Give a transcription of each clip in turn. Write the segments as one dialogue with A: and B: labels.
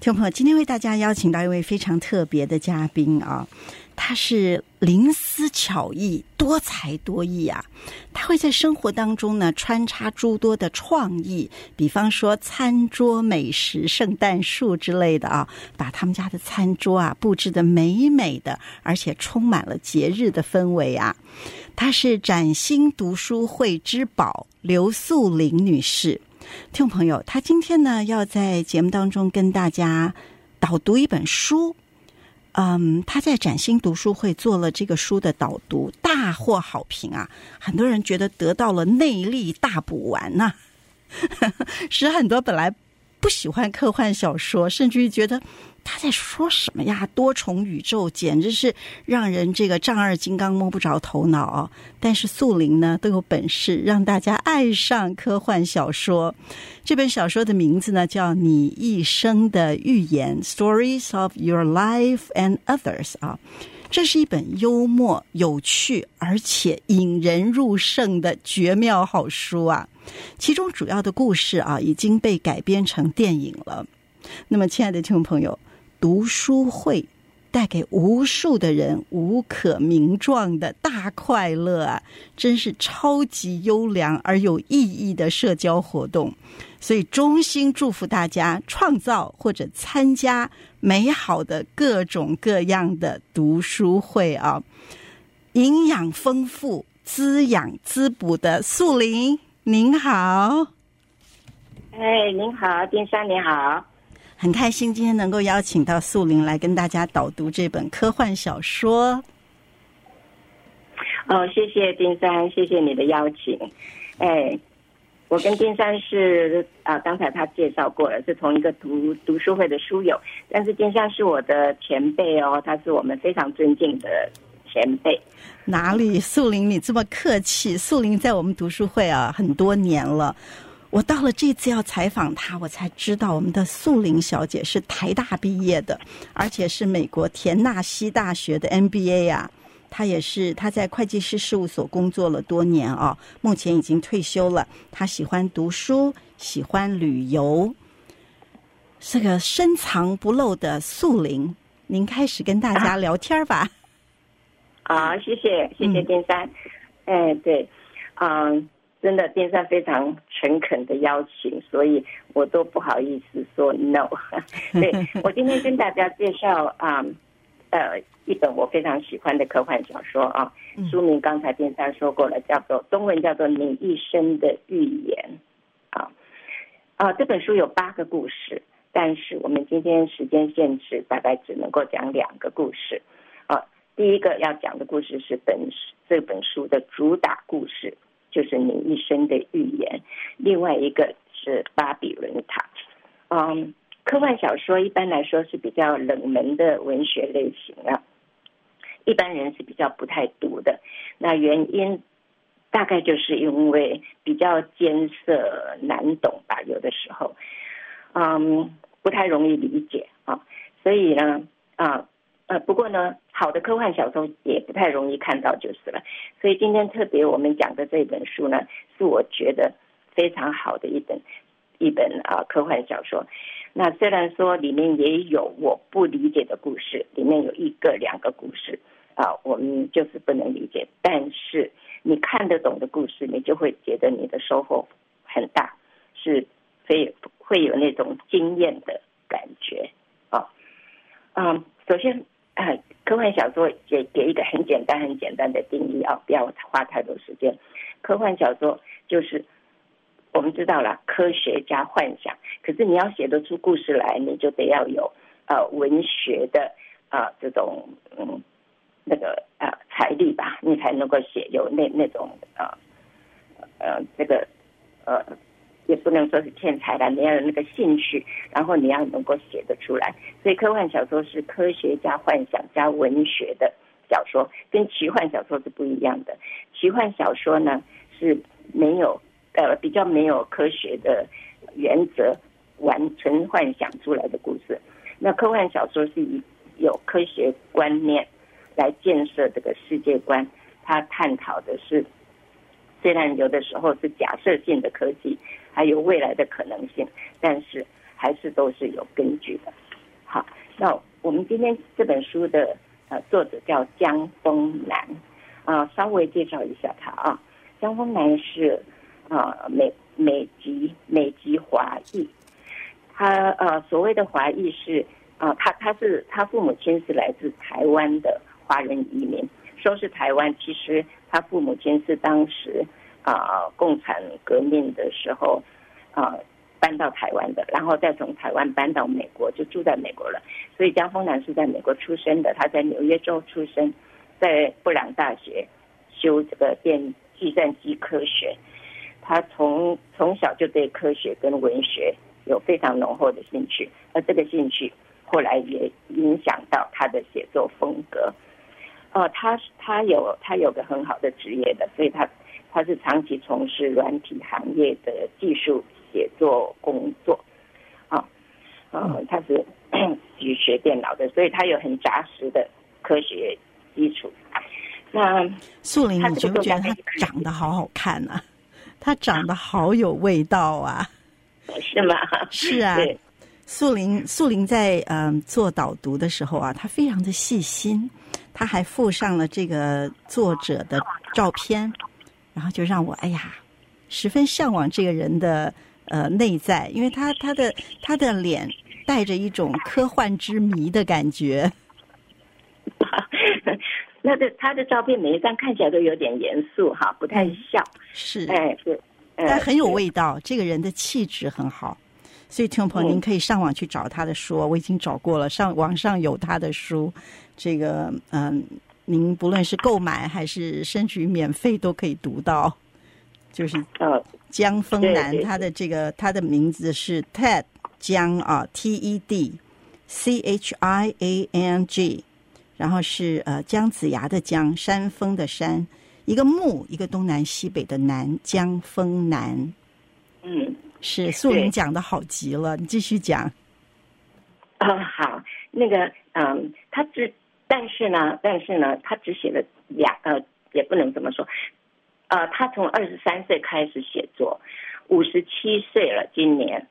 A: 听众朋友，今天为大家邀请到一位非常特别的嘉宾啊，他是灵思巧艺，多才多艺啊。他会在生活当中呢穿插诸多的创意，比方说餐桌美食、圣诞树之类的啊，把他们家的餐桌啊布置得美美的，而且充满了节日的氛围啊。她是崭新读书会之宝刘素玲女士。听众朋友，她今天呢要在节目当中跟大家导读一本书。他在崭新读书会做了这个书的导读，大获好评啊！很多人觉得得到了内力大补丸呐、使很多本来不喜欢科幻小说，甚至于觉得他在说什么呀？多重宇宙简直是让人这个丈二金刚摸不着头脑哦。但是素玲呢都有本事让大家爱上科幻小说。这本小说的名字呢叫《你一生的预言》 Stories of Your Life and Others 啊。这是一本幽默、有趣而且引人入胜的绝妙好书啊！其中主要的故事啊已经被改编成电影了。那么，亲爱的听众朋友，读书会带给无数的人无可名状的大快乐啊，真是超级优良而有意义的社交活动。所以衷心祝福大家创造或者参加美好的各种各样的读书会啊！营养丰富、滋养滋补的素玲，您好。
B: 您好，丁珊你好。
A: 很开心今天能够邀请到素玲来跟大家导读这本科幻小说。
B: 谢谢丁珊，谢谢你的邀请。我跟丁珊是刚才他介绍过了，是同一个读书会的书友，但是丁珊是我的前辈哦，他是我们非常尊敬的前辈。
A: 哪里，素玲你这么客气？素玲在我们读书会啊很多年了。我到了这次要采访她，我才知道我们的素玲小姐是台大毕业的，而且是美国田纳西大学的 MBA 啊。她在会计师事务所工作了多年啊，目前已经退休了。她喜欢读书，喜欢旅游，是个深藏不露的素玲。您开始跟大家聊天吧。
B: 谢谢丁珊。对，真的丁珊非常诚恳的邀请，所以我都不好意思说 no。 对，我今天跟大家介绍一本我非常喜欢的科幻小说啊，书名刚才丁珊说过了，中文叫做《你一生的预言》这本书有8个故事，但是我们今天时间限制，大概只能够讲2个故事第一个要讲的故事是这本书的主打故事，就是你一生的预言。另外一个是巴比伦塔。科幻小说一般来说是比较冷门的文学类型啊，一般人是比较不太读的。那原因大概就是因为比较艰涩难懂吧，有的时候不太容易理解所以呢不过呢，好的科幻小说也不太容易看到就是了。所以今天特别我们讲的这本书呢，是我觉得非常好的一本科幻小说。那虽然说里面也有我不理解的故事，里面有1个2个故事我们就是不能理解，但是你看得懂的故事，你就会觉得你的收获很大，是会有那种惊艳的感觉首先科幻小说也给一个很简单的定义不要花太多时间。科幻小说就是我们知道了科学加幻想，可是你要写得出故事来，你就得要有文学的这种财力吧，你才能够写有那种这个也不能说是天才了，你要有那个兴趣，然后你要能够写得出来。所以科幻小说是科学加幻想加文学的小说，跟奇幻小说是不一样的。奇幻小说呢是没有比较没有科学的原则，纯幻想出来的故事。那科幻小说是有科学观念来建设这个世界观，它探讨的是虽然有的时候是假设性的科技，还有未来的可能性，但是还是都是有根据的。 今天这本书的作者叫江丰南稍微介绍一下他啊。江丰南是美籍华裔，他所谓的华裔是他父母亲是来自台湾的华人移民，说是台湾，其实他父母亲是当时共产革命的时候搬到台湾的，然后再从台湾搬到美国，就住在美国了。所以江丰南是在美国出生的，他在纽约州出生，在布朗大学修这个计算机科学。他从小就对科学跟文学有非常浓厚的兴趣，而这个兴趣后来也影响到他的写作风格。他有个很好的职业的，所以他是长期从事软体行业的技术写作工作他是学电脑的，所以他有很扎实的科学基础。那
A: 素玲，你觉不觉得他长得好好看啊？他长得好有味道啊！
B: 是吗？
A: 是啊。素玲在做导读的时候啊，她非常的细心，她还附上了这个作者的照片，然后就让我十分向往这个人的内在，因为他的脸带着一种科幻之谜的感觉。
B: 那他的照片每一张看起来都有点严肃不太笑。
A: 是，
B: 是，
A: 但很有味道，这个人的气质很好。所以听众朋友您可以上网去找他的书，我已经找过了，网上有他的书，这个您不论是购买还是甚至于免费都可以读到。就是江丰南，他的名字是 Ted 江TED CHIANG， 然后是姜子牙的姜，山峰的山，一个木，一个东南西北的南，江丰南。是素玲讲的好极了，你继续讲。
B: 好，那个但是呢，他只写了也不能这么说。他从23岁开始写作，57岁了，今年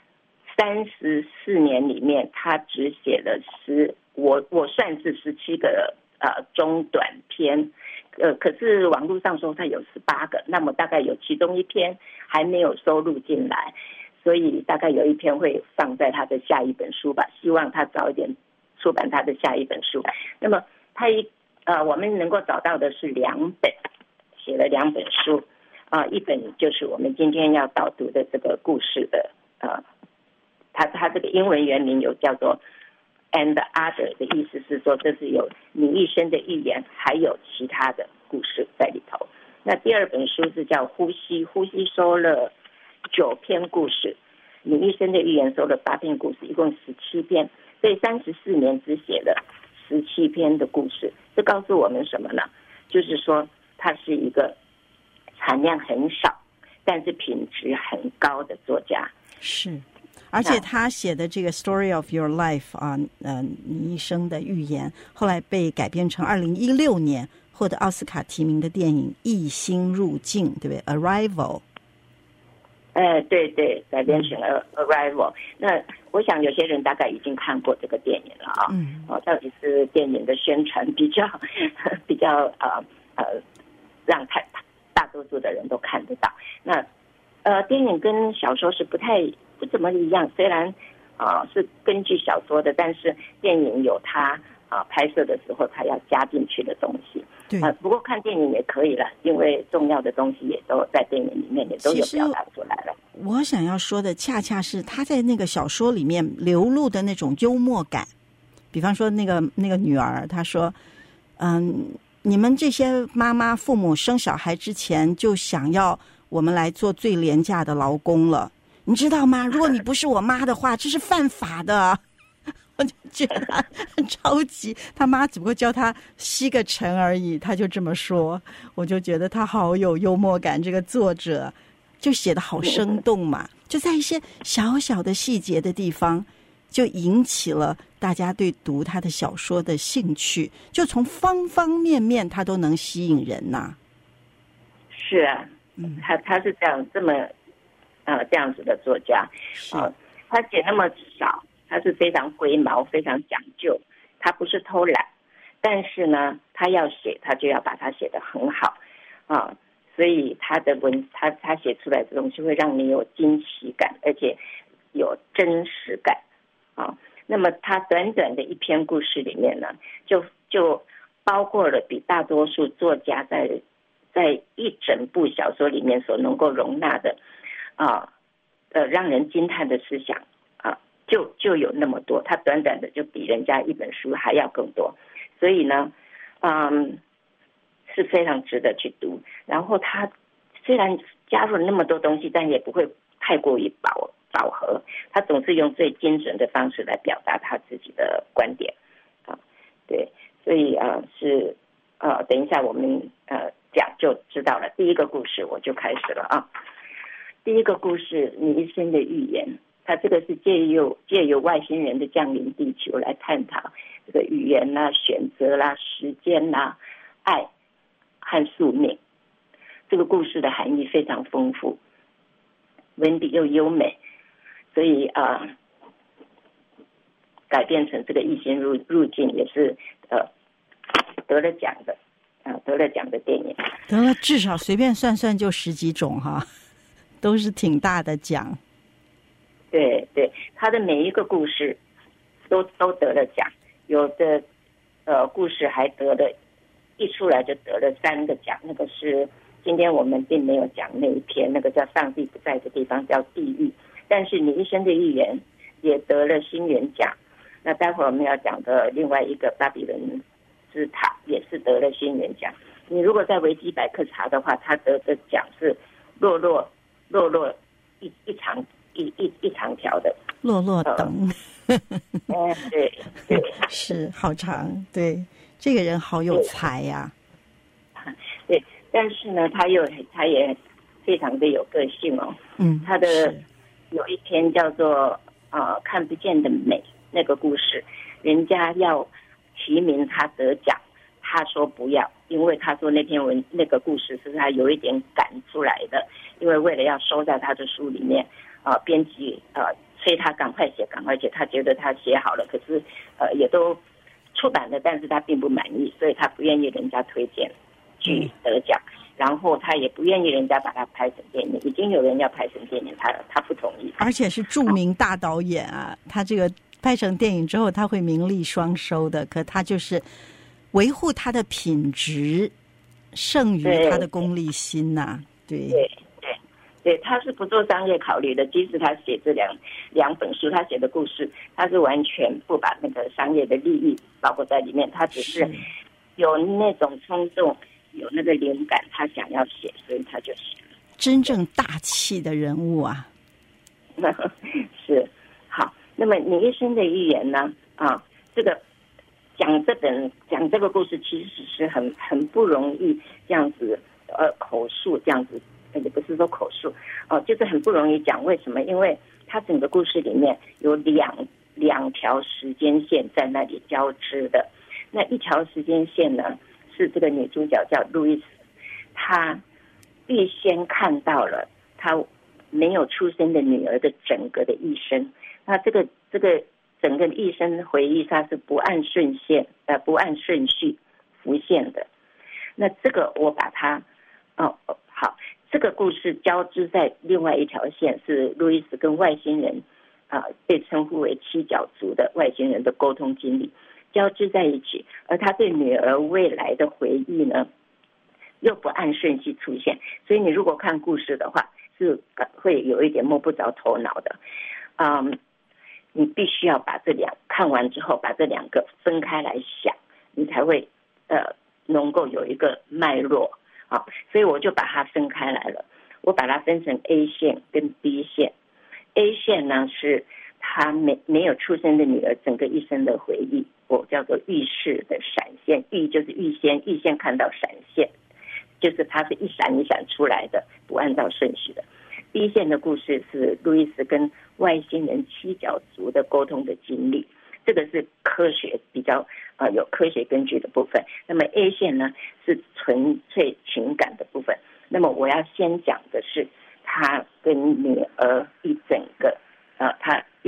B: 34年里面，他只写了我算是17个中短篇，可是网络上说他有18个，那么大概有其中一篇还没有收录进来，所以大概有一篇会放在他的下一本书吧，希望他早一点出版他的下一本书。那么我们能够找到的是2本，写了2本书，一本就是我们今天要导读的这个故事的，他这个英文原名有叫做 And Other， 的意思是说这是有你一生的寓言，还有其他的故事在里头。那第2本书是叫呼吸，呼吸收了9篇故事，你一生的寓言收了8篇故事，一共17篇，所以34年只写了17篇的故事。这告诉我们什么呢？就是说他是一个产量很少但是品质很高的作家。
A: 是，而且他写的这个 Story of Your Life 你一生的寓言，后来被改编成2016年获得奥斯卡提名的电影《异星入境》，对不对 ？Arrival。
B: 对，改编成了 Arrival。那我想有些人大概已经看过这个电影了到底是电影的宣传比较让大多数的人都看得到。那电影跟小说是不怎么一样，虽然是根据小说的，但是电影有它拍摄的时候它要加进去的东西。不过看电影也可以了，因为重要的东西也都在电影里面也都有表达出来了。
A: 我想要说的恰恰是他在那个小说里面流露的那种幽默感。比方说那个女儿，她说你们这些妈妈父母生小孩之前就想要我们来做最廉价的劳工了，你知道吗？如果你不是我妈的话，这是犯法的。我就觉得他很着急，他妈只不过教他吸个尘而已，他就这么说。我就觉得他好有幽默感，这个作者就写得好生动嘛，就在一些小小的细节的地方就引起了大家对读他的小说的兴趣，就从方方面面他都能吸引人呐。
B: 是啊，他是这样子的作家。他写那么少，他是非常龟毛非常讲究， 他不是偷懒，但是呢，他要写，他就要把它写得很好啊，所以他写出来的东西会让你有惊喜感，而且有真实感啊。那么他短短的一篇故事里面呢，就包括了比大多数作家在一整部小说里面所能够容纳的让人惊叹的思想啊，就有那么多，他短短的就比人家一本书还要更多，所以呢，是非常值得去读。然后他虽然加入了那么多东西，但也不会太过于饱和，他总是用最精准的方式来表达他自己的观点啊，对，所以等一下我们讲就知道了。第一个故事我就开始了啊。第一个故事，你一生的预言，它这个是借由外星人的降临地球来探讨这个语言啦、选择啦、时间啦、爱和宿命。这个故事的含义非常丰富，文笔又优美，所以改编成这个异星入境也是得了奖的电影，
A: 得了至少随便算算就10几种哈，都是挺大的奖。
B: 对对，他的每一个故事都得了奖，有的故事还得了，一出来就得了3个奖。那个是今天我们并没有讲那一篇，那个叫上帝不在的地方，叫地狱。但是你一生的预言也得了星源奖。那待会儿我们要讲的另外一个巴比伦之塔也是得了星源奖。你如果在维基百科查的话，他得的奖是落落一长条的
A: 落落等。
B: 对对，
A: 是好长。对，这个人好有才呀。
B: 对，但是呢，他也非常的有个性哦。他的有一篇叫做看不见的美那个故事，人家要提名他得奖，他说不要，因为他说那个故事是他有一点赶出来的，因为为了要收在他的书里面，编辑催他赶快写，他觉得他写好了，可是也都出版了，但是他并不满意，所以他不愿意人家推荐去得奖，然后他也不愿意人家把它拍成电影，已经有人要拍成电影，他不同意，
A: 而且是著名大导演啊，他这个拍成电影之后他会名利双收的，可他就是维护他的品质胜于他的功利心呐。
B: 对，他是不做商业考虑的，即使他写这两本书，他写的故事，他是完全不把那个商业的利益包括在里面，他只是有那种冲动，有那个灵感，他想要写，所以他就写了。 真
A: 正大气的人物啊。
B: 是。好，那么你一生的预言呢？这个讲这个故事其实是很不容易，这样子口述这样子。也不是说口述就是很不容易讲。为什么？因为它整个故事里面有两条时间线在那里交织的。那一条时间线呢，是这个女主角叫路易斯，她预先看到了她没有出生的女儿的整个的一生。那这个整个一生回忆，它是不按顺序浮现的。那这个我把它好。这个故事交织在另外一条线，是路易斯跟外星人被称呼为七角族的外星人的沟通经历交织在一起，而他对女儿未来的回忆呢又不按顺序出现，所以你如果看故事的话是会有一点摸不着头脑的。你必须要把看完之后把这两个分开来想，你才会能够有一个脉络。所以我就把它分开来了，我把它分成 A 线跟 B 线。A 线呢是他没有出生的女儿整个一生的回忆，我叫做预示的闪现。预就是预先看到闪现，就是它是一闪一闪出来的，不按照顺序的。B 线的故事是路易斯跟外星人七角族的沟通的经历，这个是科学比较有科学根据的部分。那么 A 线呢是纯粹情感的部分。那么我要先讲的是他跟女儿他一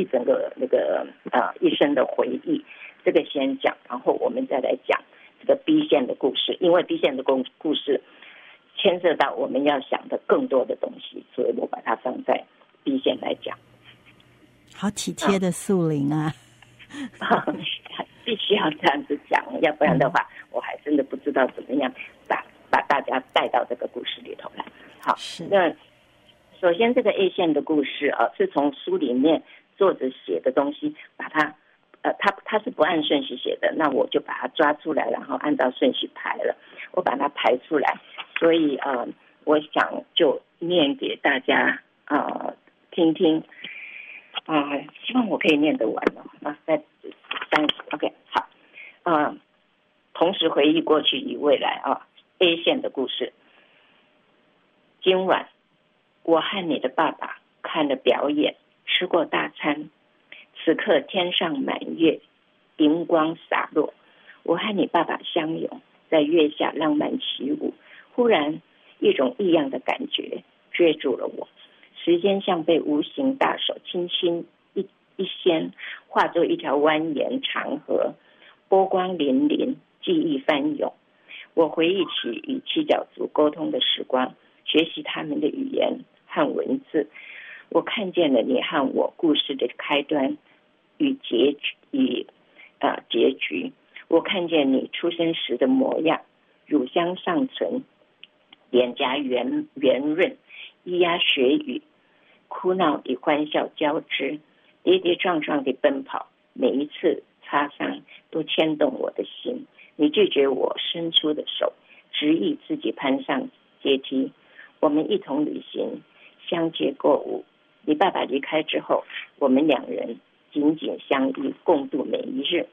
B: 一整个那个一生的回忆，这个先讲，然后我们再来讲这个 B 线的故事，因为 B 线的故事牵涉到我们要想的更多的东西，所以我把它放在 B 线来讲。
A: 好体贴的素玲啊！
B: 必须要这样子讲，要不然的话，我还真的不知道怎么样把大家带到这个故事里头来。好，那首先这个 A 线的故事啊，是从书里面作者写的东西，把它他是不按顺序写的，那我就把它抓出来，然后按照顺序排了，我把它排出来，所以我想就念给大家听听。希望我可以念得完了在OK 好同时回忆过去与未来A 线的故事。今晚我和你的爸爸看了表演，吃过大餐，此刻天上满月，荧光洒落，我和你爸爸相拥，在月下浪漫起舞。忽然一种异样的感觉追住了我，时间像被无形大手轻轻一掀，化作一条蜿蜒长河，波光粼粼，记忆翻涌。我回忆起与七角族沟通的时光，学习他们的语言和文字。我看见了你和我故事的开端与结局。我看见你出生时的模样，乳香尚存，脸颊圆润，咿呀学语，哭闹与欢笑交织，跌跌撞撞地奔跑，每一次擦伤都牵动我的心。你拒绝我伸出的手，执意自己攀上阶梯。我们一同旅行，相接购物。你爸爸离开之后，我们两人紧紧相依，共度每一日。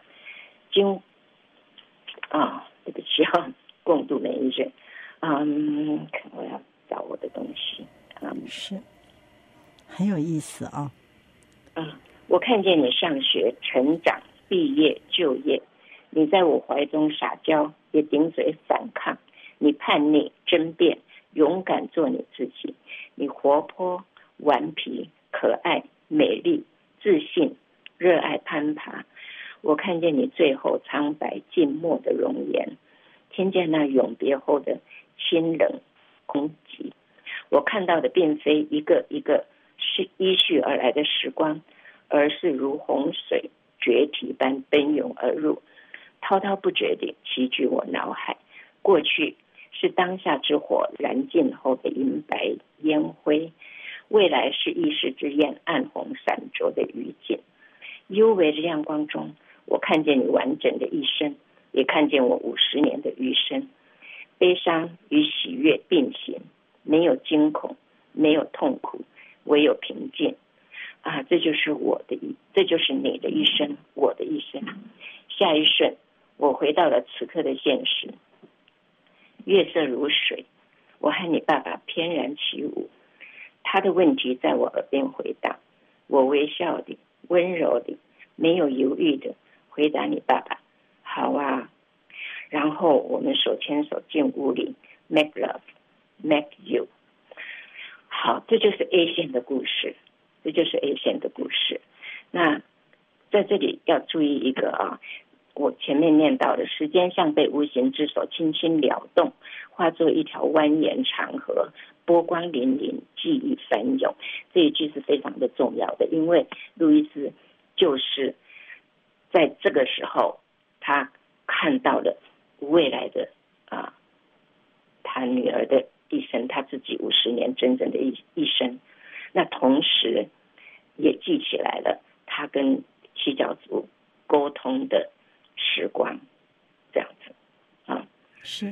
B: 对不起共度每一日。我要找我的东西。
A: 是很有意思
B: 我看见你上学、成长、毕业、就业，你在我怀中撒娇，也顶嘴反抗。你叛逆、争辩，勇敢做你自己。你活泼、顽皮、可爱、美丽、自信，热爱攀爬。我看见你最后苍白静默的容颜，听见那永别后的清冷空寂。我看到的并非一个一个是依序而来的时光，而是如洪水决堤般奔涌而入，滔滔不绝地席卷我脑海。过去是当下之火燃尽后的银白烟灰，未来是一时之焰暗红闪烁的余烬。幽微的亮光中，我看见你完整的一生，也看见我50年的余生。悲伤与喜悦并行，没有惊恐，没有痛苦，唯有平静。这就是你的一生，我的一生。下一瞬，我回到了此刻的现实。月色如水，我和你爸爸翩然起舞。他的问题在我耳边回荡，我微笑的、温柔的、没有犹豫的回答你爸爸：好啊。然后我们手牵手进屋里 ，make love, make you。好，这就是 A 线的故事，这就是 A 线的故事。那在这里要注意一个我前面念到的，时间像被无形之手轻轻撩动，化作一条蜿蜒长河，波光粼粼，记忆翻涌。这一句是非常的重要的，因为路易斯就是在这个时候，他看到了未来的他女儿的一生，他自己50年真正的一生。那同时也记起来了他跟七角族沟通的时光，这样子
A: 是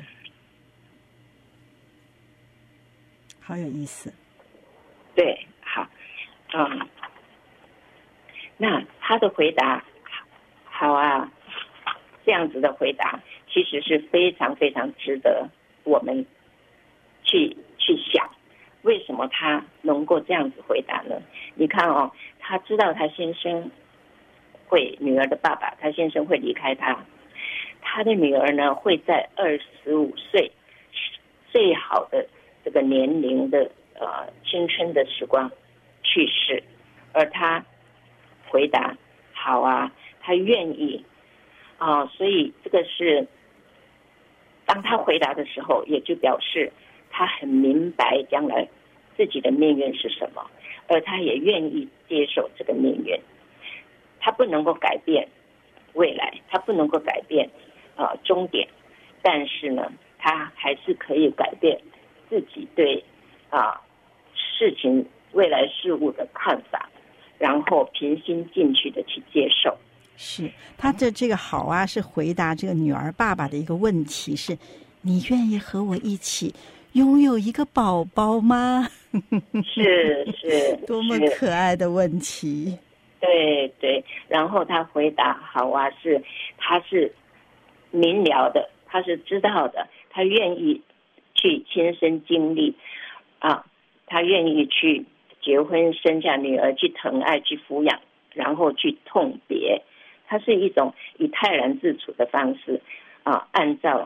A: 好有意思。
B: 对，好那他的回答好啊，这样子的回答其实是非常非常值得我们去想，为什么他能够这样子回答呢？你看他知道他先生女儿的爸爸，他先生会离开他的女儿呢会在25岁最好的这个年龄的青春的时光去世，而他回答好啊，他愿意啊，所以这个是当他回答的时候，也就表示他很明白将来自己的命运是什么，而他也愿意接受这个命运。他不能够改变未来，他不能够改变终点，但是呢，他还是可以改变自己对事情未来事物的看法，然后平心静气的去接受。
A: 是他的这个好啊，是回答这个女儿爸爸的一个问题，是你愿意和我一起拥有一个宝宝吗？
B: 是
A: 多么可爱的问题。
B: 对对，然后他回答好啊，他是明了的，他是知道的，他愿意去亲身经历他愿意去结婚生下女儿，去疼爱去抚养，然后去痛别，他是一种以泰然自处的方式按照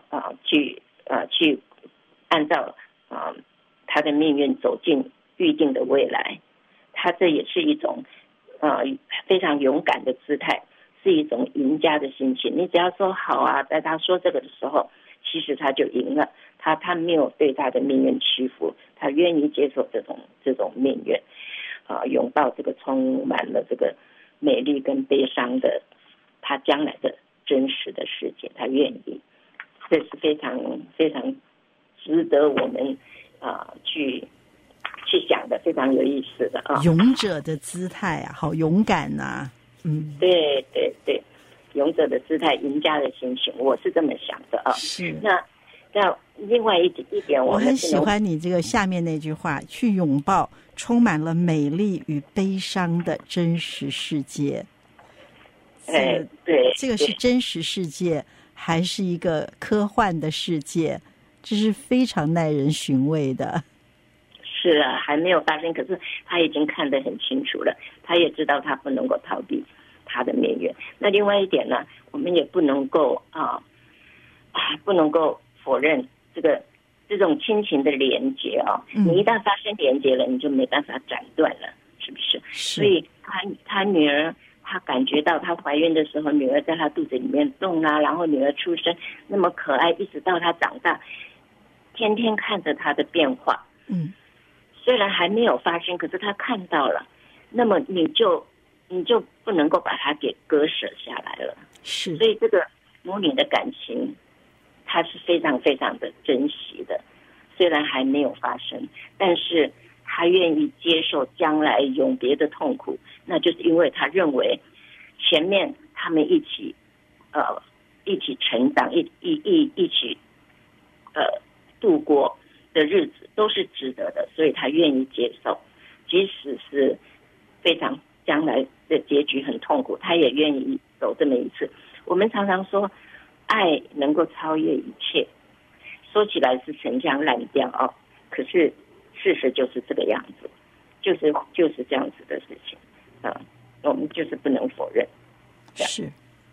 B: 他的命运走进预定的未来。他这也是一种非常勇敢的姿态，是一种赢家的心情。你只要说好啊，在他说这个的时候，其实他就赢了。他没有对他的命运屈服，他愿意接受这种命运拥抱这个充满了这个美丽跟悲伤的他将来的真实的世界，他愿意。这是非常非常值得我们去想的，非常有意思的
A: 勇者的姿态啊，好勇敢啊。
B: 对对对，勇者的姿态，赢家的心情，我是这么想的
A: 是。
B: 那另外一点，
A: 我很喜欢你这个下面那句话，去拥抱充满了美丽与悲伤的真实世界。
B: 对，
A: 这个是真实世界还是一个科幻的世界？这是非常耐人寻味的。
B: 是啊，还没有发生，可是他已经看得很清楚了，他也知道他不能够逃避他的命运。那另外一点呢，我们也不能够不能够否认这种亲情的连结你一旦发生连结了，你就没办法斩断了，是不是？所以他女儿，他感觉到他怀孕的时候，女儿在他肚子里面动啊，然后女儿出生那么可爱，一直到他长大，天天看着他的变化。虽然还没有发生，可是他看到了，那么你就不能够把它给割舍下来了。
A: 是，
B: 所以这个母女的感情，它是非常非常的珍惜的。虽然还没有发生，但是他愿意接受将来永别的痛苦，那就是因为他认为前面他们一起成长，一起度过的日子都是值得的，所以他愿意接受，即使是非常将来的结局很痛苦，他也愿意走这么一次。我们常常说爱能够超越一切，说起来是陈腔滥调可是事实就是这个样子，就是这样子的事情我们就是不能否认。
A: 是，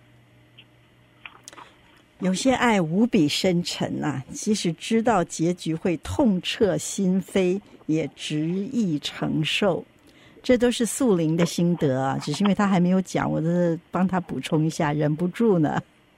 A: 有些爱无比深沉即使知道结局会痛彻心扉，也执意承受。这都是素玲的心得只是因为他还没有讲，我是帮他补充一下，忍不住呢。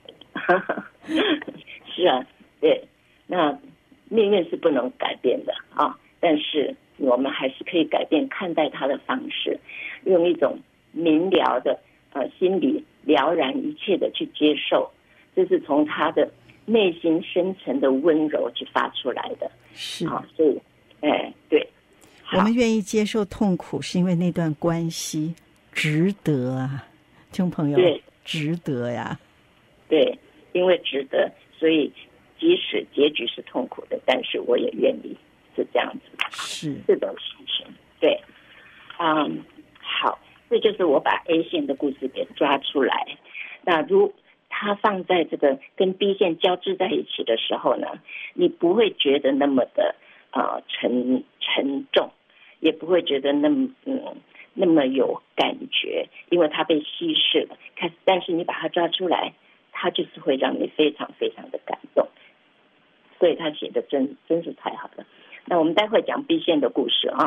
B: 是啊，对，那命运是不能改变的但是我们还是可以改变看待它的方式，用一种明了的心里了然一切的去接受，这是从他的内心深层的温柔去发出来的。
A: 是
B: 所以对，
A: 我们愿意接受痛苦，是因为那段关系值得听众朋友，对，值得呀。
B: 对，因为值得，所以即使结局是痛苦的，但是我也愿意是这样子，
A: 是
B: 这种心情。对，好，这就是我把 A 线的故事给抓出来。那如它放在这个跟 B 线交织在一起的时候呢，你不会觉得那么的沉重，也不会觉得那么有感觉，因为它被稀释了。但是你把它抓出来，它就是会让你非常非常的感动，所以他写的真是太好了。那我们待会讲 B 线的故事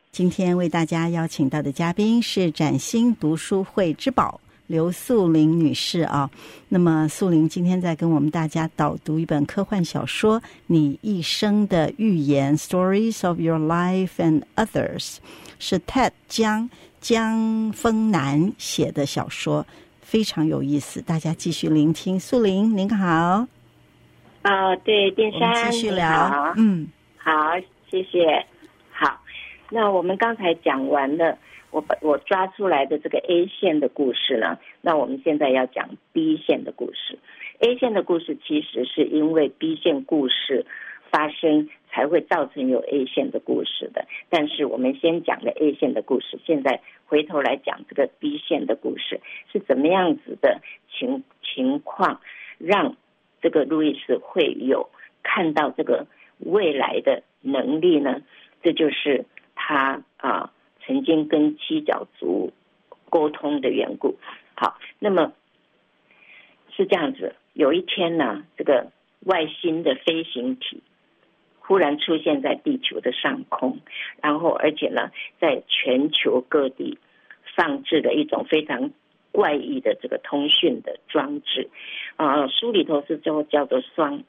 A: 今天为大家邀请到的嘉宾是崭新读书会之宝刘素玲女士啊。那么素玲今天在跟我们大家导读一本科幻小说《你一生的预言》 Stories of Your Life and Others， 是 TED 江丰南写的小说，非常有意思，大家继续聆听。素玲您好。
B: 对，电山，
A: 我们继续聊。
B: 好，谢谢。好，那我们刚才讲完了我抓出来的这个 A 线的故事呢，那我们现在要讲 B 线的故事。A 线的故事其实是因为 B 线故事发生才会造成有 A 线的故事的，但是我们先讲了 A 线的故事，现在回头来讲这个 B 线的故事是怎么样子的情况，让这个路易斯会有看到这个未来的能力呢？这就是他曾经跟七角族沟通的缘故。好，那么是这样子，有一天呢，这个外星的飞行体忽然出现在地球的上空，然后而且呢，在全球各地放置了一种非常怪异的这个通讯的装置。书里头是叫做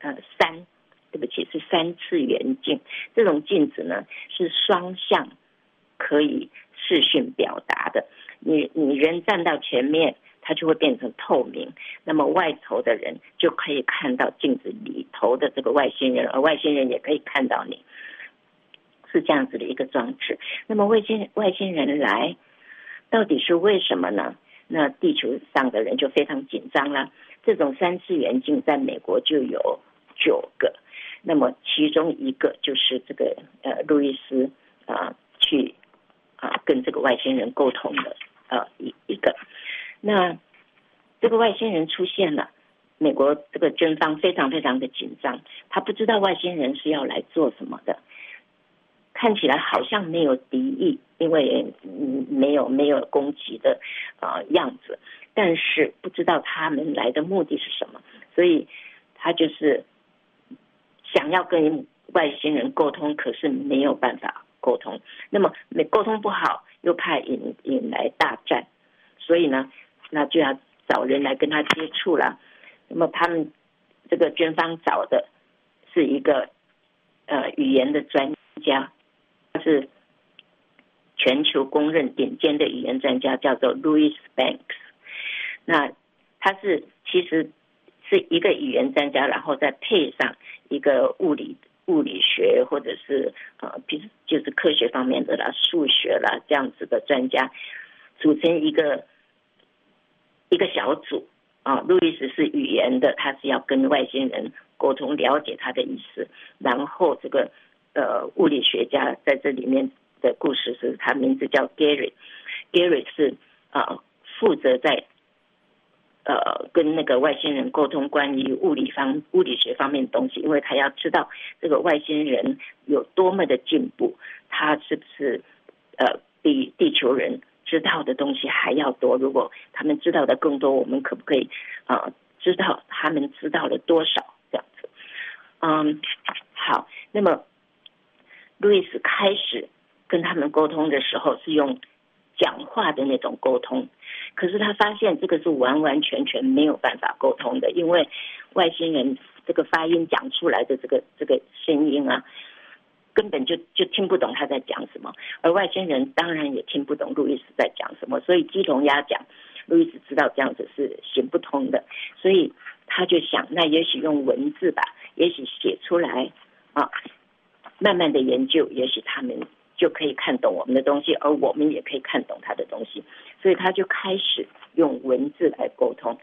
B: 是三次元镜。这种镜子呢是双向可以视讯表达的，你人站到前面，它就会变成透明，那么外头的人就可以看到镜子里头的这个外星人，而外星人也可以看到你，是这样子的一个装置。那么外星人来到底是为什么呢？那地球上的人就非常紧张啦。这种三次元镜在美国就有9个，那么其中一个就是这个路易斯去跟这个外星人沟通的一个。那这个外星人出现了，美国这个军方非常非常的紧张，他不知道外星人是要来做什么的，看起来好像没有敌意，因为没有攻击的样子，但是不知道他们来的目的是什么，所以他就是想要跟外星人沟通，可是没有办法沟通。那么沟通不好，又怕引来大战，所以呢，那就要找人来跟他接触了。那么他们这个军方找的是一个语言的专家，他是全球公认顶尖的语言专家，叫做 Louis Banks。那他其实是一个语言专家，然后再配上一个物理学或者是就是科学方面的啦、数学啦这样子的专家，组成一个小组路易斯是语言的，他是要跟外星人沟通，了解他的意思。然后这个物理学家在这里面的故事是他名字叫 Gary 是负责在跟那个外星人沟通关于物理学方面的东西，因为他要知道这个外星人有多么的进步，他是不是比地球人知道的东西还要多，如果他们知道的更多，我们可不可以知道他们知道了多少这样子。好，那么路易斯开始跟他们沟通的时候是用讲话的那种沟通，可是他发现这个是完完全全没有办法沟通的，因为外星人这个发音讲出来的这个声音根本就听不懂他在讲什么，而外星人当然也听不懂路易斯在讲什么，所以鸡同鸭讲，路易斯知道这样子是行不通的，所以他就想，那也许用文字吧，也许写出来慢慢的研究，也许他们就可以看懂我们的东西，而我们也可以看懂他的东西，所以他就开始用文字来沟通。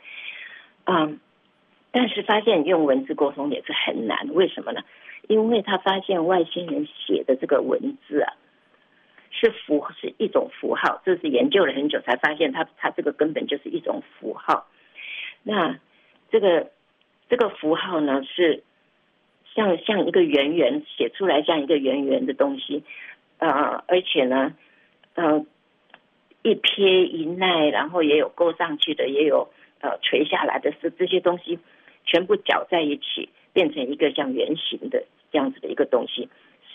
B: 但是发现用文字沟通也是很难，为什么呢？因为他发现外星人写的这个文字是一种符号，这是研究了很久才发现他这个根本就是一种符号。那这个符号呢是像一个圆圆写出来，像一个圆圆的东西，而且呢一撇一捺，然后也有勾上去的，也有垂下来的，是这些东西全部搅在一起变成一个像圆形的这样子的一个东西，是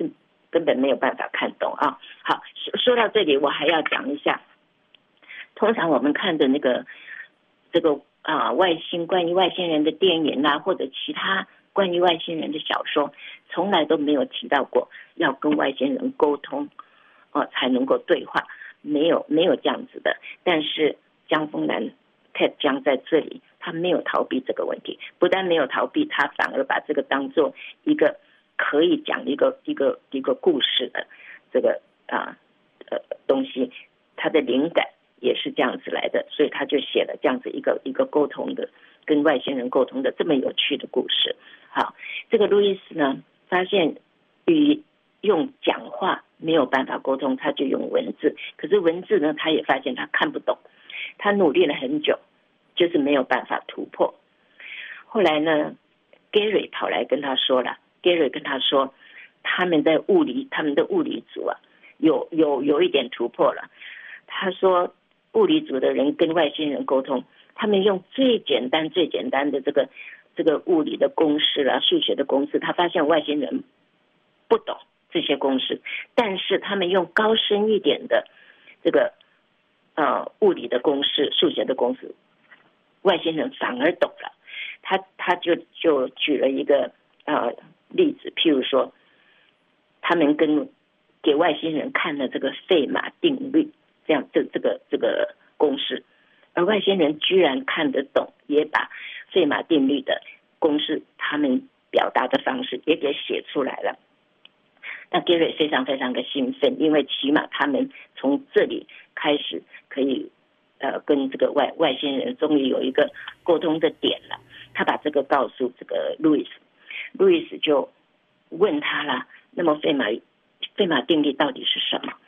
B: 根本没有办法看懂啊。好，说到这里，我还要讲一下，通常我们看的这个关于外星人的电影啊，或者其他关于外星人的小说，从来都没有提到过要跟外星人沟通才能够对话，没有这样子的。但是江丰南 Ted 江在这里，他没有逃避这个问题，不但没有逃避，他反而把这个当做一个可以讲一个故事的这个东西，他的灵感也是这样子来的，所以他就写了这样子一个沟通的，跟外星人沟通的这么有趣的故事。好，这个路易斯呢，发现用讲话没有办法沟通，他就用文字。可是文字呢，他也发现他看不懂，他努力了很久，就是没有办法突破。后来呢 ，Gary 跑来跟他说了 ，Gary 跟他说，他们的物理组啊，有一点突破了。他说，物理组的人跟外星人沟通，他们用最简单的这个物理的公式啊，数学的公式，他发现外星人不懂这些公式，但是他们用高深一点的这个物理的公式、数学的公式，外星人反而懂了。他就举了一个例子，譬如说，他们给外星人看了这个费马定律，这样这个公式，而外星人居然看得懂，也把费马定律的公式他们表达的方式也给写出来了。那 Gary 非常非常的兴奋，因为起码他们从这里开始可以跟这个外星人终于有一个沟通的点了。他把这个告诉这个路易斯就问他了，那么费马定律到底是什么？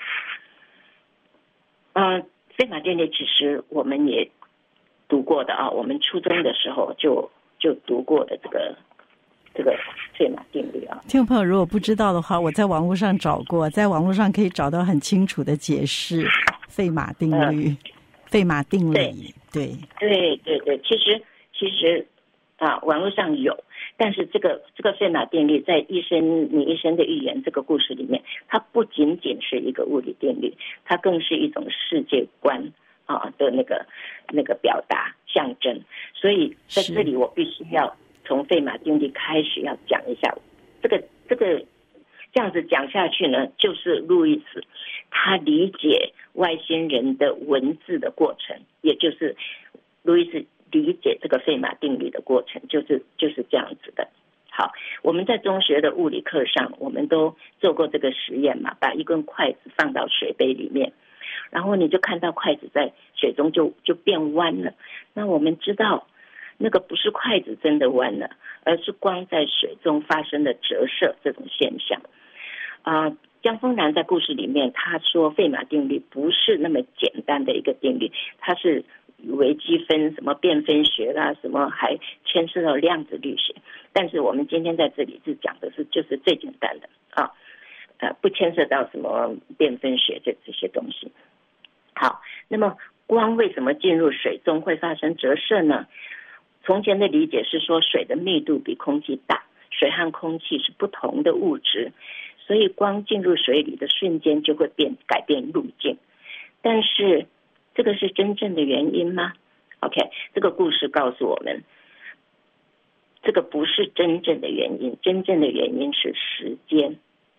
B: 费马定律其实我们也读过的啊，我们初中的时候就读过的这个费马定律啊。
A: 听众朋友如果不知道的话，我在网络上找过，在网络上可以找到很清楚的解释费马定律。费马定律，对，其实网络上有，但是这个费马定律在你一生的预言这个故事里面，它不仅仅是一个物理定律，它更是一种世界观的那个表达象征。所以在这里我必须要从费马定律开始要讲一下这个这样子讲下去呢，就是路易斯他理解外星人的文字的过程，也就是路易斯理解这个费马定律的过程，就是这样子的。好，我们在中学的物理课上，我们都做过这个实验嘛，把一根筷子放到水杯里面，然后你就看到筷子在水中就变弯了。那我们知道，那个不是筷子真的弯了，而是光在水中发生的折射这种现象。江丰南在故事里面他说费马定律不是那么简单的一个定律，它是微积分什么变分学啦，什么还牵涉到量子力学，但是我们今天在这里是讲的就是最简单的不牵涉到什么变分学这些东西。好，那么光为什么进入水中会发生折射呢？从前的理解是说水的密度比空气大，水和空气是不同的物质，所以光进入水里的瞬间就会改变路径。但是这个是真正的原因吗？ OK， 这个故事告诉我们，这个不是真正的原因，真正的原因是时间。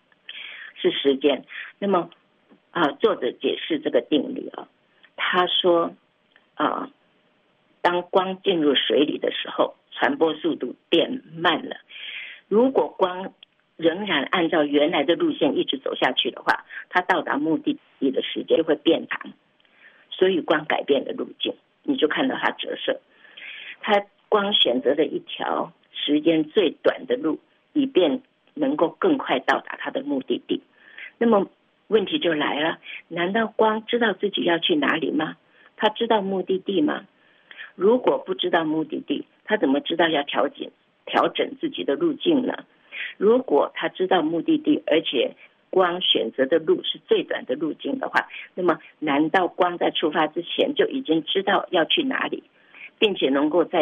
A: 那么作者解释这个定律他说当光进入水里的时候，传播速度变慢了。如果光仍然按照原来的路线一直走下去的话，它到达目的地的时间就会变长，所以光改变了路径，你就看到它折射。它光选择了一条时间最短的路，以便能够更快到达它的目的地。那么问题就来了，难道光知道自己要去哪里吗？它知道目的地吗？如果不知道目的地，它怎么知道要调整自己的路径呢？如果他知道目的地，而且光选择的路是最短的路径的话，那么难道光在出发之前就已经知道要去哪里，并且能够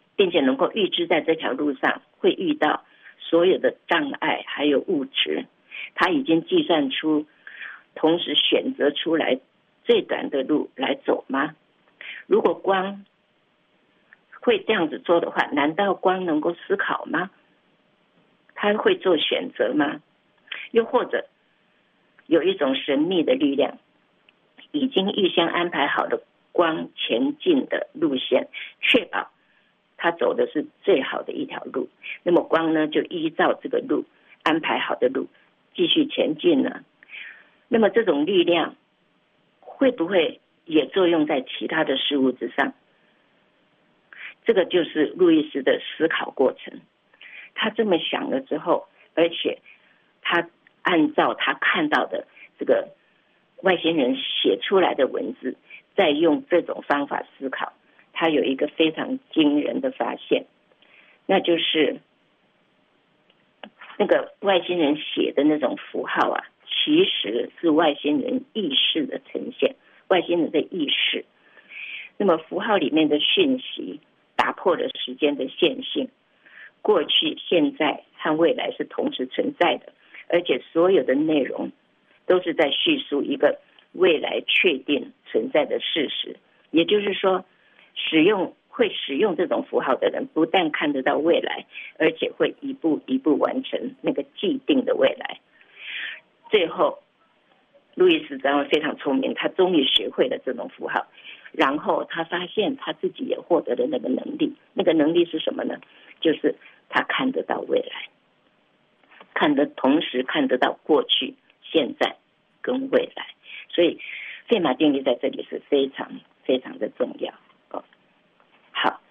A: 预知在这条路上会遇到所有的障碍还有物质，
B: 他已经计算出，同时选择出来最短的路来走吗？如果光会这样子做的话，难道光能够思考吗？他会做选择吗？又或者有一种神秘的力量已经预先安排好了光前进的路线，确保他走的是最好的一条路，那么光呢就依照这个路安排好的路继续前进呢？那么这种力量会不会也作用在其他的事物之上？这个就是路易斯的思考过程。他这么想了之后，而且他按照他看到的这个外星人写出来的文字，再用这种方法思考，他有一个非常惊人的发现，那就是那个外星人写的那种符号啊，其实是外星人意识的呈现，外星人的意识。那么符号里面的讯息打破了时间的线性，过去、现在和未来是同时存在的，而且所有的内容都是在叙述一个未来确定存在的事实。也就是说，会使用这种符号的人，不但看得到未来，而且会一步一步完成那个既定的未来。最后，路易斯当然非常聪明，他终于学会了这种符号，然后他发现他自己也获得了那个能力。那个能力是什么呢？就是他看得到未来，同时看得到过去、现在跟未来。所以费马定律在这里是非常非常的重要。好，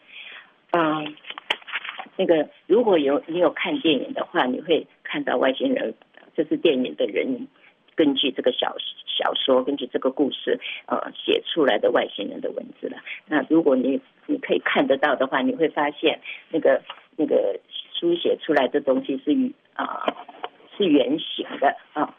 B: 那个如果你有看电影的话，你会看到外星人，这是电影的人根据这个小说，根据这个故事写出来的外星人的文字了。那如果你可以看得到的话，你会发现那个书写出来的东西是圆形的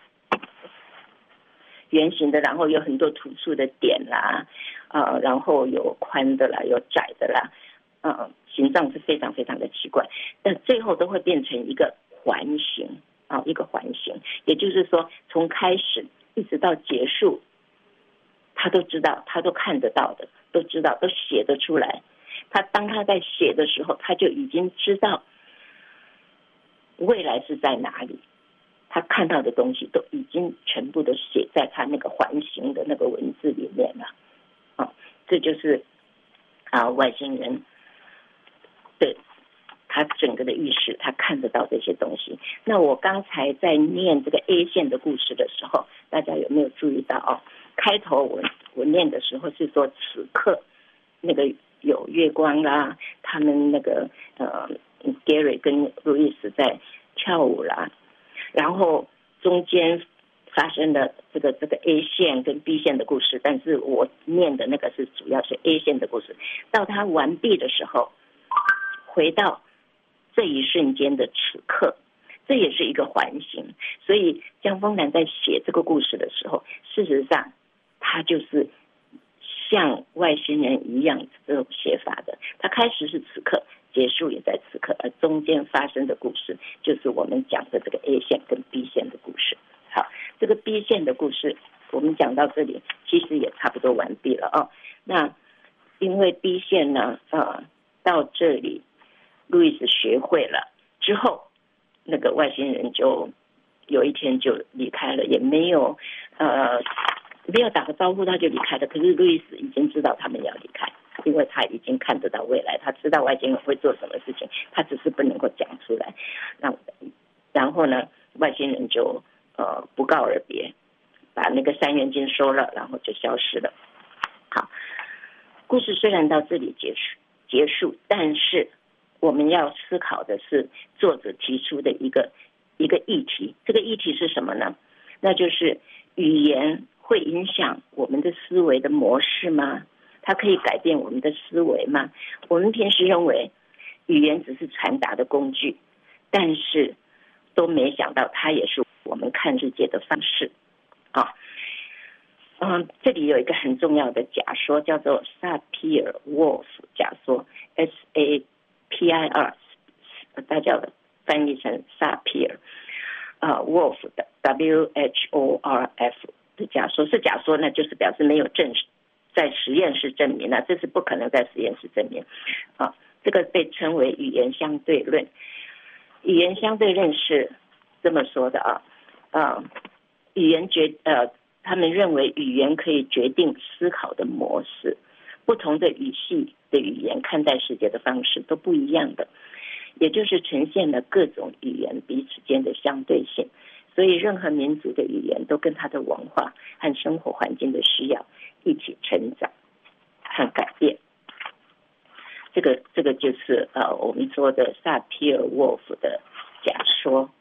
B: 圆形的，然后有很多突出的点啦，然后有宽的啦，有窄的啦，形状是非常非常的奇怪，但最后都会变成一个环形一个环形。也就是说，从开始一直到结束，他都知道，他都看得到的，都知道，都写得出来。当他在写的时候，他就已经知道未来是在哪里。他看到的东西都已经全部都写在他那个环形的那个文字里面了。这就是外星人对他整个的意识，他看得到这些东西。那我刚才在念这个 A 线的故事的时候，大家有没有注意到开头我念的时候是说此刻那个有月光啦，他们那个Gary 跟路易斯在跳舞啦，然后中间发生了这个 A 线跟 B 线的故事，但是我念的那个是主要是 A 线的故事。到它完毕的时候，回到这一瞬间的此刻，这也是一个环形。所以江枫南在写这个故事的时候，事实上他就是像外星人一样这种写法的。他开始是此刻，结束也在此刻，而中间发生的故事就是我们讲的这个 A 线跟 B 线的故事。好，这个 B 线的故事我们讲到这里其实也差不多完毕了那因为 B 线呢到这里路易斯学会了之后，那个外星人就有一天就离开了，也没有打个招呼他就离开了。可是路易斯已经知道他们要离开，因为他已经看得到未来，他知道外星人会做什么事情，他只是不能够讲出来。然后呢，外星人就不告而别，把那个3元金收了，然后就消失了。好，故事虽然到这里结束，但是我们要思考的是作者提出的一个议题。这个议题是什么呢？那就是语言会影响我们的思维的模式吗？它可以改变我们的思维吗？我们平时认为语言只是传达的工具，但是都没想到它也是我们看世界的方式这里有一个很重要的假说，叫做萨皮尔沃夫假说 SAPIR， 大家翻译成萨皮尔。 Wolf 的 WHORF 的假说，是假说呢，就是表示没有证实在实验室证明了，这是不可能在实验室证明啊。这个被称为语言相对论。语言相对论是这么说的他们认为语言可以决定思考的模式，不同的语系的语言看待世界的方式都不一样的，也就是呈现了各种语言彼此间的相对性。所以任何民族的语言都跟它的文化和生活环境的需要一起成长和改变。这个就是我们说的萨皮尔沃夫的假说。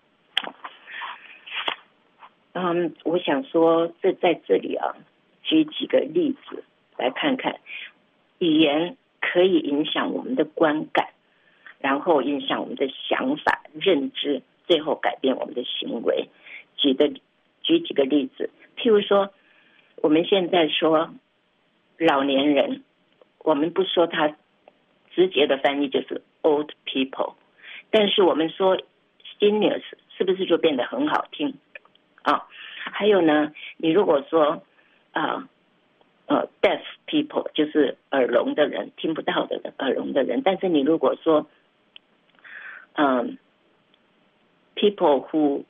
B: 我想说在这里举几个例子来看看，语言可以影响我们的观感，然后影响我们的想法、认知，最后改变我们的行为。举几个例子，譬如说，我们现在说老年人，我们不说他直接的翻译就是 old people， 但是我们说 seniors 是不是就变得很好听还有呢，你如果说deaf people 就是耳聋的人，听不到的人，耳聋的人，但是你如果说people who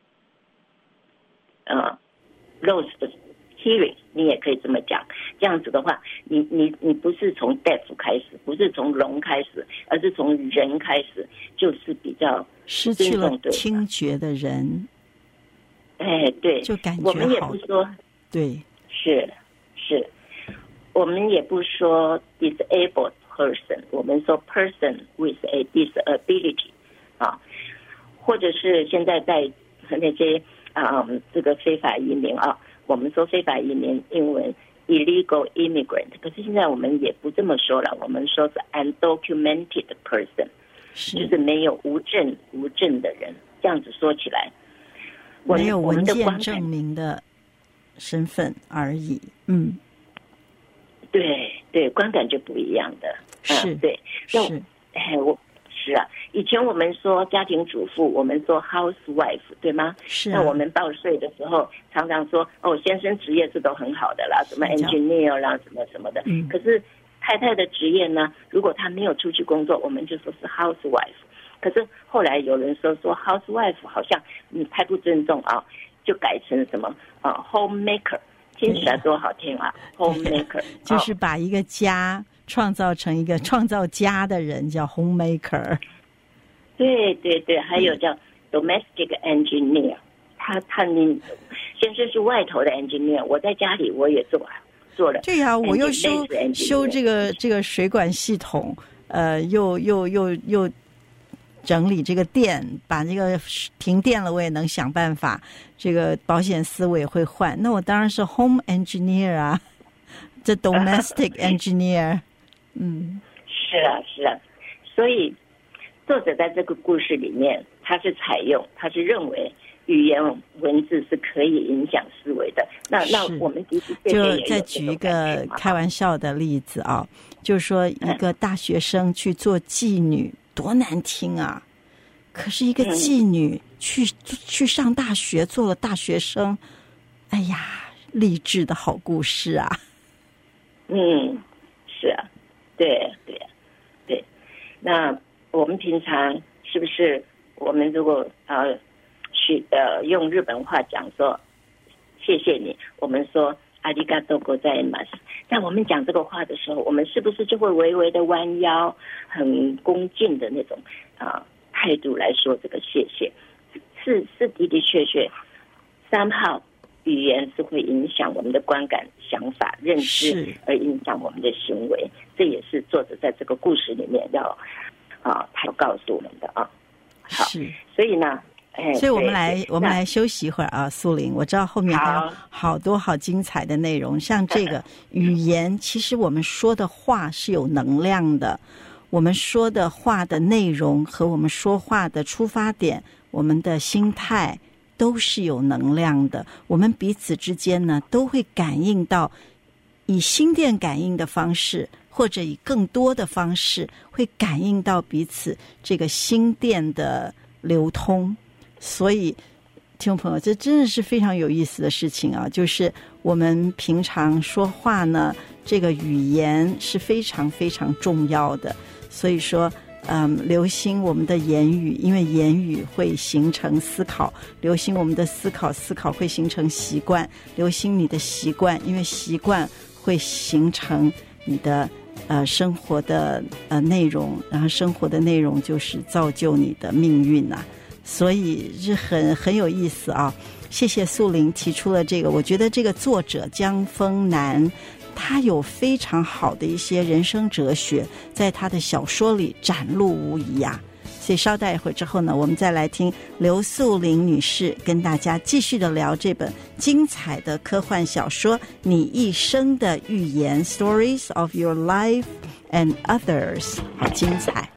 B: lost hearing， 你也可以这么讲。这样子的话，你不是从 deaf 开始，不是从聋开始，而是从人开始，就是比较
A: 失去了听觉的人。
B: 对，
A: 就感觉好。
B: 我们也不说，
A: 对，
B: 是，我们也不说 disabled person， 我们说 person with a disability 或者是现在在那些这个非法移民我们说非法移民英文 illegal immigrant， 可是现在我们也不这么说了，我们说是 undocumented person， 就是没有无证的人。这样子说起来，
A: 没有文件证明的身份而已。
B: 对，观感就不一样的。
A: 是，
B: 对，是。是啊，以前我们说家庭主妇，我们说 housewife， 对吗？
A: 是
B: 那我们报税的时候常常说先生职业是都很好的啦，什么 engineer 啦，什么什么的。可是太太的职业呢，如果她没有出去工作，我们就说是 housewife。可是后来有人说 housewife 好像太不尊重就改成什么homemaker， 听起来多好听homemaker
A: 就是把一个家创造成一个创造家的人，叫 homemaker。
B: 对，还有叫 domestic engineer， 他先生是外头的 engineer， 我在家里我也做了。
A: 对呀，我又修这个水管系统，又整理这个电，把这个停电了我也能想办法，这个保险丝我也会换，那我当然是 home engineer 这 domestic engineer。
B: 是啊，所以作者在这个故事里面，他是认为语言文字是可以影响思维的。那我们的确
A: 就再举一个开玩笑的例子就是说一个大学生去做妓女，多难听啊！可是一个妓女去上大学，做了大学生，哎呀，励志的好故事啊！
B: 是啊，对。那我们平常是不是我们如果用日本话讲说谢谢你，我们说ありがとうございます，在我们讲这个话的时候，我们是不是就会微微的弯腰，很恭敬的那种态度来说这个谢谢？是的确somehow语言是会影响我们的观感、想法、认知，而影响我们的行为。这也是作者在这个故事里面要告诉我们的好，所以呢，
A: 所以我们来休息一会儿苏玲，我知道后面还有好多好精彩的内容。像这个语言，其实我们说的话是有能量的，我们说的话的内容和我们说话的出发点，我们的心态都是有能量的。我们彼此之间呢，都会感应到，以心电感应的方式，或者以更多的方式，会感应到彼此这个心电的流通。所以听众朋友，这真的是非常有意思的事情啊！就是我们平常说话呢，这个语言是非常非常重要的。所以说，留心我们的言语，因为言语会形成思考；留心我们的思考，思考会形成习惯；留心你的习惯，因为习惯会形成你的生活的内容，然后生活的内容就是造就你的命运啊。所以是很有意思啊！谢谢素玲提出了这个，我觉得这个作者江丰南，他有非常好的一些人生哲学，在他的小说里展露无遗啊。所以稍待一会儿之后呢，我们再来听刘素玲女士跟大家继续的聊这本精彩的科幻小说《你一生的预言》 Stories of Your Life and Others， 好精彩。